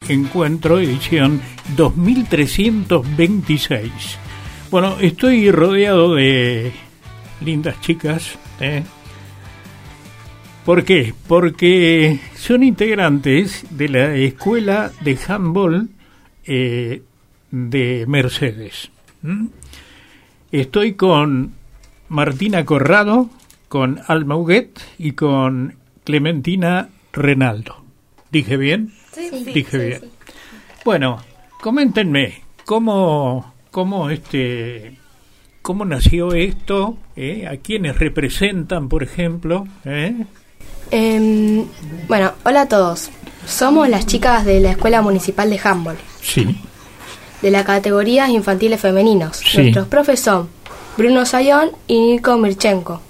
encuentro, edición 2326. Bueno, estoy rodeado de lindas chicas, ¿Por qué? Porque son integrantes de la Escuela de Handball de Mercedes. Estoy con Martina Corrado, con Alma Huguet y con Clementina Renaldo. ¿Dije bien? Sí. Dije bien. Sí. Bueno, coméntenme, ¿cómo nació esto? ¿A quiénes representan, por ejemplo? Bueno, hola a todos. Somos las chicas de la Escuela Municipal de Handball. Sí. De la categoría infantiles femeninos. Sí. Nuestros profes son Bruno Sayón y Nico Mirchenko.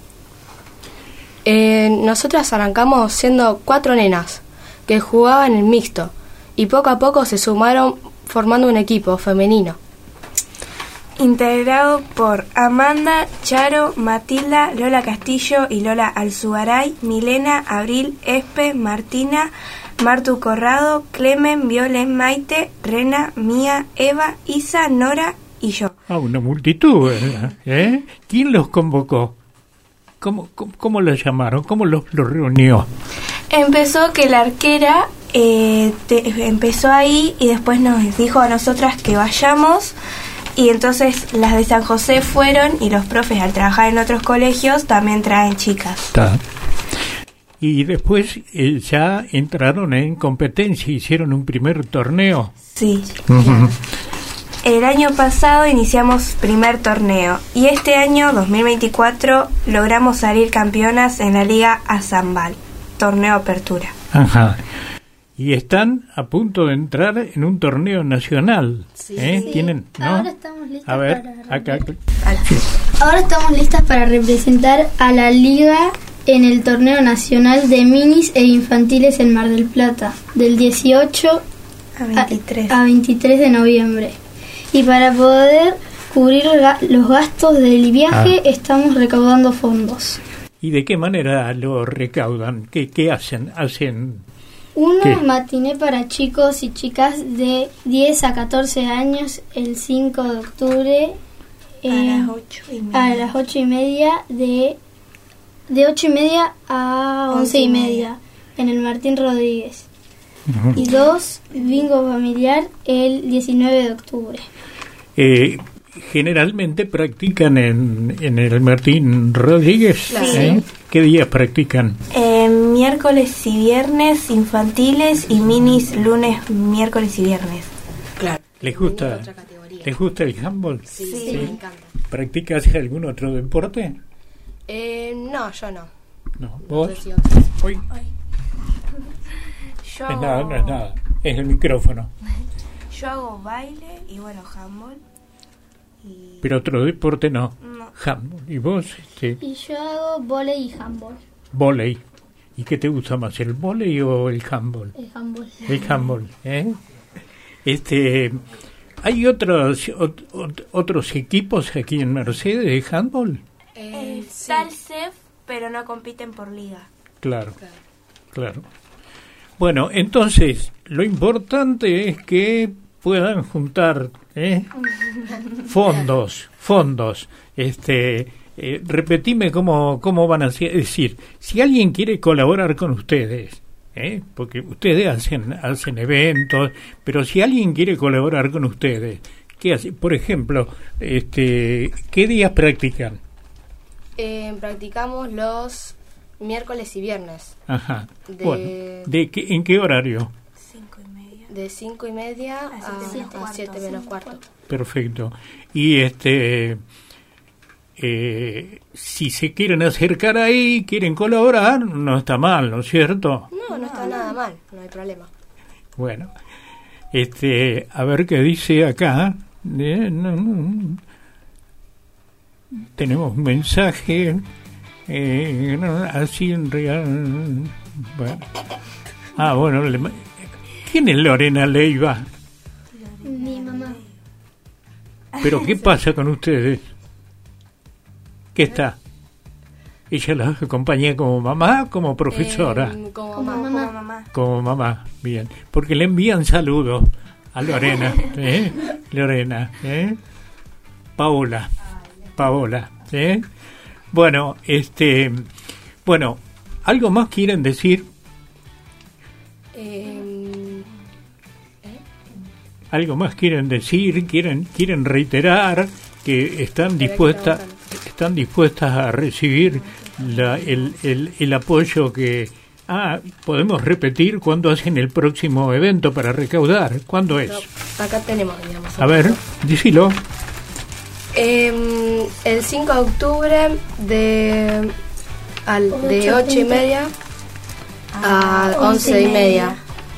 Nosotras arrancamos siendo 4 nenas que jugaban en mixto y poco a poco se sumaron formando un equipo femenino. Integrado por Amanda, Charo, Matilda, Lola Castillo y Lola Alzugaray, Milena, Abril, Espe, Martina, Martu Corrado, Clemen, Violen, Maite, Rena, Mía, Eva, Isa, Nora y yo. Una multitud, ¿eh? ¿Quién los convocó? ¿Cómo los llamaron? ¿Cómo los reunió? Empezó que la arquera empezó ahí y después nos dijo a nosotras que vayamos. Y entonces las de San José fueron y los profes al trabajar en otros colegios también traen chicas. Está. Y después ya entraron en competencia, hicieron un primer torneo. Sí. Uh-huh. El año pasado iniciamos primer torneo y este año, 2024, logramos salir campeonas en la Liga Azambal, torneo apertura. Ajá. Y están a punto de entrar en un torneo nacional. Sí. ¿Tienen? ¿No? Ahora estamos listas a ver, para acá. Ahora estamos listas para representar a la liga en el torneo nacional de minis e infantiles en Mar del Plata, del 18 a 23 de noviembre. Y para poder cubrir los gastos del viaje estamos recaudando fondos. ¿Y de qué manera lo recaudan? ¿Qué hacen? ¿Qué? Matiné para chicos y chicas de 10 a 14 años el 5 de octubre a las 8:30 de 8:30 a 11:30 en el Martín Rodríguez. Uh-huh. Y 2 bingo familiar el 19 de octubre. Generalmente practican en el Martín Rodríguez. Sí. ¿Qué días practican? Miércoles y viernes infantiles y minis lunes, miércoles y viernes. Claro. ¿Les gusta el handball? Sí, me encanta. ¿Practicas algún otro deporte? No, yo no. No, ¿vos? No sé si Hoy. Yo No es nada. Es el micrófono. Yo hago baile y bueno, handball. Pero otro deporte no. No. Handball. ¿Y vos? Y yo hago vóley y handball. Vóley. ¿Y qué te gusta más, el vóley o el handball? El handball. El handball, ¿eh? ¿Hay otros equipos aquí en Mercedes de handball? Está el CEF, pero no compiten por liga. Claro. Bueno, entonces, lo importante es que puedan juntar fondos. Repetime cómo van a decir, si alguien quiere colaborar con ustedes, porque ustedes hacen eventos, pero si alguien quiere colaborar con ustedes, ¿qué hace? Por ejemplo, ¿qué días practican? Practicamos los miércoles y viernes. Ajá. Bueno, ¿en qué horario? 5:30. De 5:30 a 7 menos cuarto. Perfecto. Y si se quieren acercar ahí, quieren colaborar, no está mal, ¿no es cierto? No está nada mal, no hay problema. Bueno, a ver qué dice acá. Tenemos un mensaje, así en real. Bueno. ¿Quién es Lorena Leiva? Mi mamá. ¿Pero qué pasa con ustedes? ¿Qué está? ¿Ella las acompaña como mamá, como profesora? Como mamá. mamá. Como mamá, bien. Porque le envían saludos a Lorena, Lorena, Paola, Bueno, bueno, ¿algo más quieren decir? ¿Algo más quieren decir? ¿Quieren reiterar que están dispuestas a recibir el apoyo que... podemos repetir cuándo hacen el próximo evento para recaudar? ¿Cuándo es? Acá tenemos, digamos. A ver, díselo. El 5 de octubre de 8:30 a 11:30.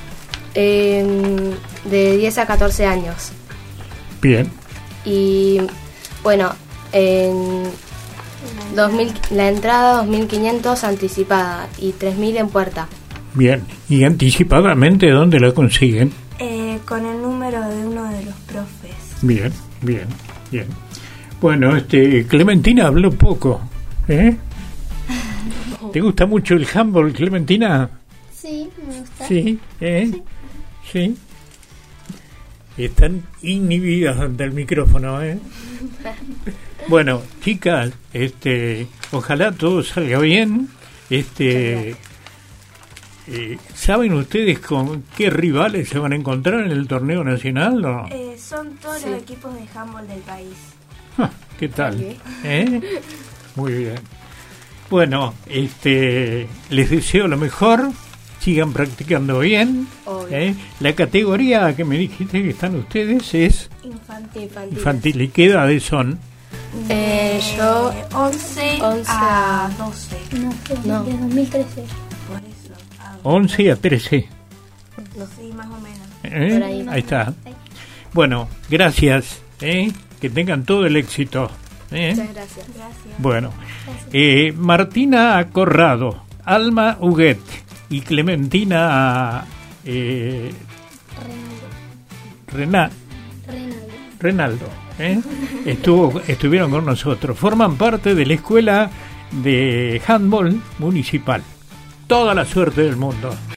De 10 a 14 años. Bien. Y bueno, en 2000, la entrada 2.500 anticipada y 3.000 en puerta. Bien. ¿Y anticipadamente dónde la consiguen? Con el número de uno de los profes. Bien. Bueno, Clementina habló poco, ¿eh? ¿Te gusta mucho el handball, Clementina? Sí, me gusta. Sí, sí. Están inhibidas ante el micrófono, ¿eh? Bueno, chicas, ojalá todo salga bien. ¿Saben ustedes con qué rivales se van a encontrar en el torneo nacional? ¿No? Son todos los equipos de handball del país. ¿Qué tal? Muy bien. Bueno, les deseo lo mejor. Sigan practicando bien. La categoría que me dijiste que están ustedes es infantil. ¿Y qué edades son? Yo 11 a 12. No, de 2013. Por eso. 11 a 13. Sí, más o menos. Por ahí. Ahí está. Bueno, gracias. Que tengan todo el éxito. Muchas gracias. Bueno, Martina Corrado, Alma Huguet y Clementina Renaldo, estuvieron con nosotros. Forman parte de la Escuela de Handball Municipal. Toda la suerte del mundo.